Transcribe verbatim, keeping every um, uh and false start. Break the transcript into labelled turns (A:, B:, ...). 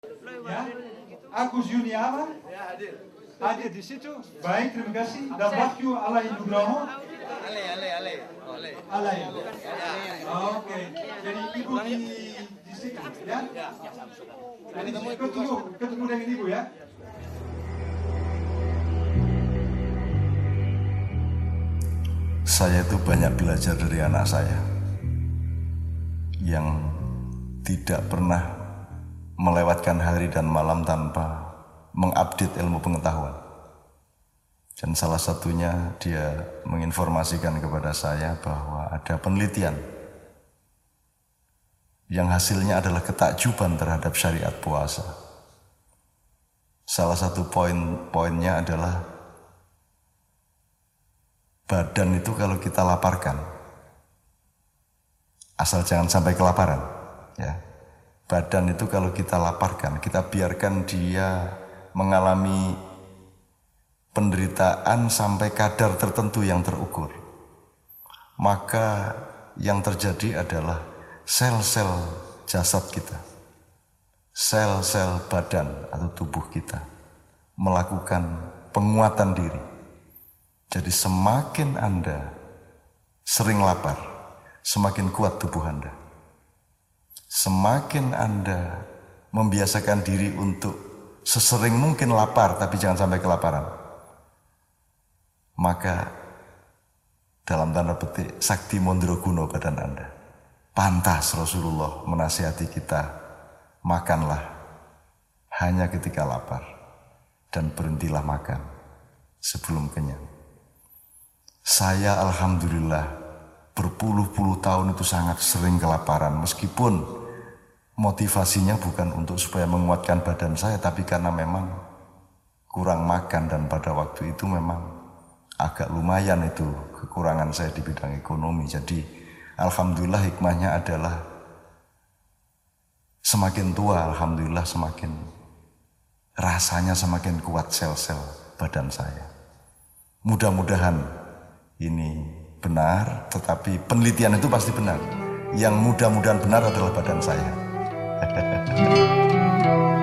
A: Ya, Agus Yuniawan hadir di situ. Baik, terima kasih. Dan Wahyu Alai Nugroho.
B: Ale, ale, ale, ale.
A: Alai. Oke, jadi ibu di di situ, ya. Jadi ketemu, ketemu dengan ibu ya.
C: Saya itu banyak belajar dari anak saya yang tidak pernah melewatkan hari dan malam tanpa mengupdate ilmu pengetahuan. Dan salah satunya dia menginformasikan kepada saya bahwa ada penelitian yang hasilnya adalah ketakjuban terhadap syariat puasa. Salah satu poin-poinnya adalah badan itu kalau kita laparkan, asal jangan sampai kelaparan, ya. Badan itu kalau kita laparkan, kita biarkan dia mengalami penderitaan sampai kadar tertentu yang terukur, maka yang terjadi adalah sel-sel jasad kita, sel-sel badan atau tubuh kita melakukan penguatan diri. Jadi semakin Anda sering lapar, semakin kuat tubuh Anda. Semakin Anda membiasakan diri untuk sesering mungkin lapar tapi jangan sampai kelaparan, maka dalam tanda petik sakti mondroguno badan Anda. Pantas Rasulullah menasihati kita, makanlah hanya ketika lapar dan berhentilah makan sebelum kenyang. Saya alhamdulillah berpuluh-puluh tahun itu sangat sering kelaparan, meskipun motivasinya bukan untuk supaya menguatkan badan saya, tapi karena memang kurang makan dan pada waktu itu memang agak lumayan itu kekurangan saya di bidang ekonomi. Jadi alhamdulillah hikmahnya adalah semakin tua alhamdulillah semakin rasanya semakin kuat sel-sel badan saya. Mudah-mudahan ini benar, tetapi penelitian itu pasti benar. Yang mudah-mudahan benar adalah badan saya.